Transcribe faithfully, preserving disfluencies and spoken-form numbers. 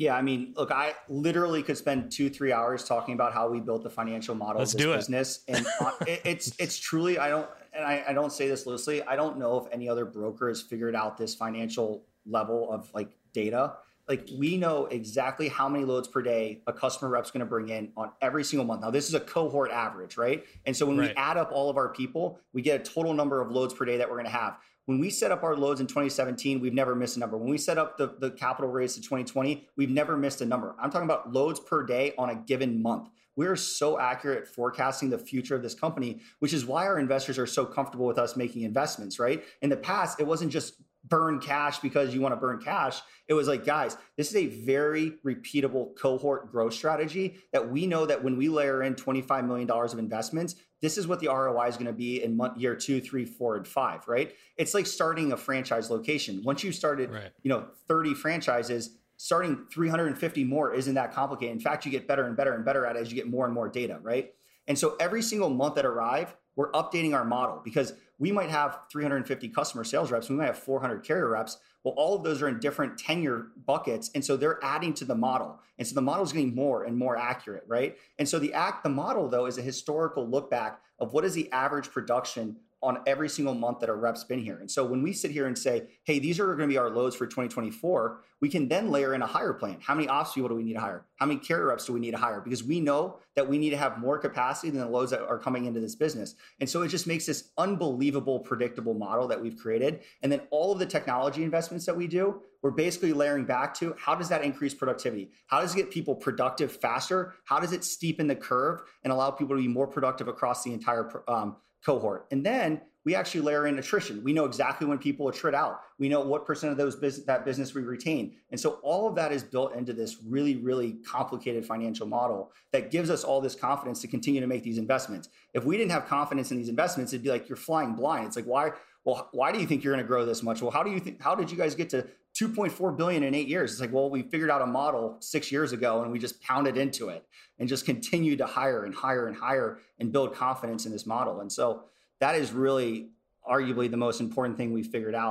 Yeah, I mean, look, I literally could spend two, three hours talking about how we built the financial model Let's of this do it. business, and uh, it, it's it's truly, I don't, and I, I don't say this loosely. I don't know if any other broker has figured out this financial level of like data. Like we know exactly how many loads per day a customer rep's going to bring in on every single month. Now, this is a cohort average, right? And so when we Right. add up all of our people, we get a total number of loads per day that we're going to have. When we set up our loads in twenty seventeen, we've never missed a number. When we set up the, the capital raise to twenty twenty, we've never missed a number. I'm talking about loads per day on a given month. We're so accurate at forecasting the future of this company, which is why our investors are so comfortable with us making investments, right? In the past, it wasn't just burn cash because you want to burn cash. It was like, guys, this is a very repeatable cohort growth strategy that we know that when we layer in twenty-five million dollars of investments, this is what the R O I is going to be in month, year two, three, four, and five, right? It's like starting a franchise location. Once you've started, Right. you know, thirty franchises, starting three hundred fifty more isn't that complicated. In fact, you get better and better and better at it as you get more and more data, right? And so every single month that arrive, we're updating our model because we might have three hundred fifty customer sales reps. We might have four hundred carrier reps. Well, all of those are in different tenure buckets. And so they're adding to the model. And so the model is getting more and more accurate, right? And so the act, the model though, is a historical look back of what is the average production on every single month that our reps been here. And so when we sit here and say, hey, these are going to be our loads for twenty twenty-four, we can then layer in a hire plan. How many ops people do we need to hire? How many carrier reps do we need to hire? Because we know that we need to have more capacity than the loads that are coming into this business. And so it just makes this unbelievable, predictable model that we've created. And then all of the technology investments that we do, we're basically layering back to how does that increase productivity? How does it get people productive faster? How does it steepen the curve and allow people to be more productive across the entire um, cohort? And then we actually layer in attrition. We know exactly when people attrit out. We know what percent of those business, that business we retain. And so all of that is built into this really, really complicated financial model that gives us all this confidence to continue to make these investments. If we didn't have confidence in these investments, it'd be like you're flying blind. It's like, why, well, why do you think you're going to grow this much? Well, how do you think, how did you guys get to two point four billion in eight years? It's like, well, we figured out a model six years ago and we just pounded into it and just continue to hire and hire and hire and build confidence in this model. And so that is really arguably the most important thing we figured out.